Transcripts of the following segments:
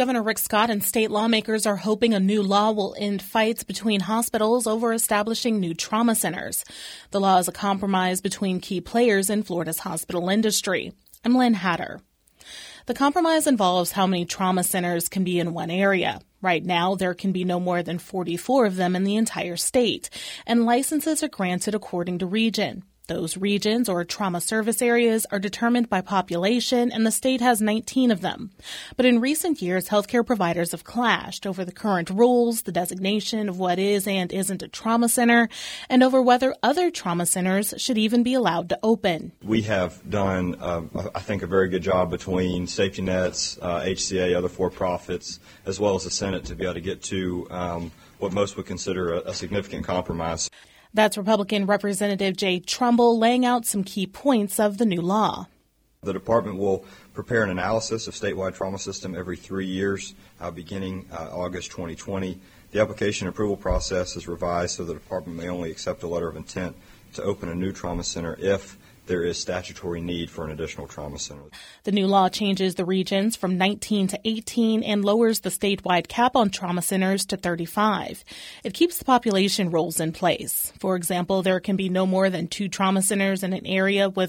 Governor Rick Scott and state lawmakers are hoping a new law will end fights between hospitals over establishing new trauma centers. The law is a compromise between key players in Florida's hospital industry. I'm Lynn Hatter. The compromise involves how many trauma centers can be in one area. Right now, there can be no more than 44 of them in the entire state, and licenses are granted according to region. Those regions, or trauma service areas, are determined by population, and the state has 19 of them. But in recent years, healthcare providers have clashed over the current rules, the designation of what is and isn't a trauma center, and over whether other trauma centers should even be allowed to open. We have done, I think, a very good job between safety nets, HCA, other for-profits, as well as the Senate to be able to get to what most would consider a significant compromise. That's Republican Representative Jay Trumbull laying out some key points of the new law. The department will prepare an analysis of statewide trauma system every 3 years, beginning August 2020. The application approval process is revised so the department may only accept a letter of intent to open a new trauma center if there is statutory need for an additional trauma center. The new law changes the regions from 19 to 18 and lowers the statewide cap on trauma centers to 35. It keeps the population rules in place. For example, there can be no more than 2 trauma centers in an area with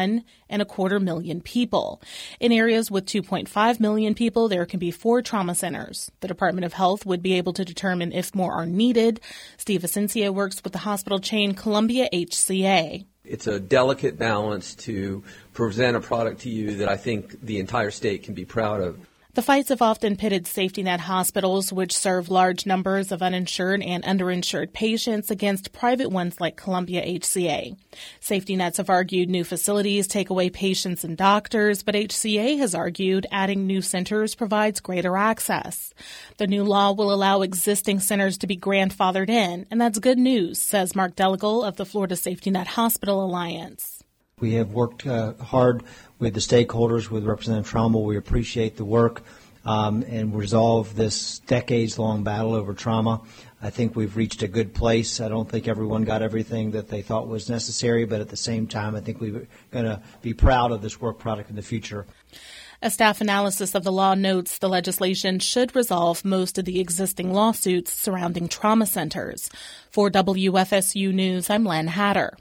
1.25 million people. In areas with 2.5 million people, there can be 4 trauma centers. The Department of Health would be able to determine if more are needed. Steve Asencio works with the hospital chain Columbia HCA. It's a delicate balance to present a product to you that I think the entire state can be proud of. The fights have often pitted safety net hospitals, which serve large numbers of uninsured and underinsured patients, against private ones like Columbia HCA. Safety nets have argued new facilities take away patients and doctors, but HCA has argued adding new centers provides greater access. The new law will allow existing centers to be grandfathered in, and that's good news, says Mark Delegal of the Florida Safety Net Hospital Alliance. We have worked hard with the stakeholders, with Representative Trumbull. We appreciate the work and resolve this decades-long battle over trauma. I think we've reached a good place. I don't think everyone got everything that they thought was necessary, but at the same time, I think we're going to be proud of this work product in the future. A staff analysis of the law notes the legislation should resolve most of the existing lawsuits surrounding trauma centers. For WFSU News, I'm Len Hatter.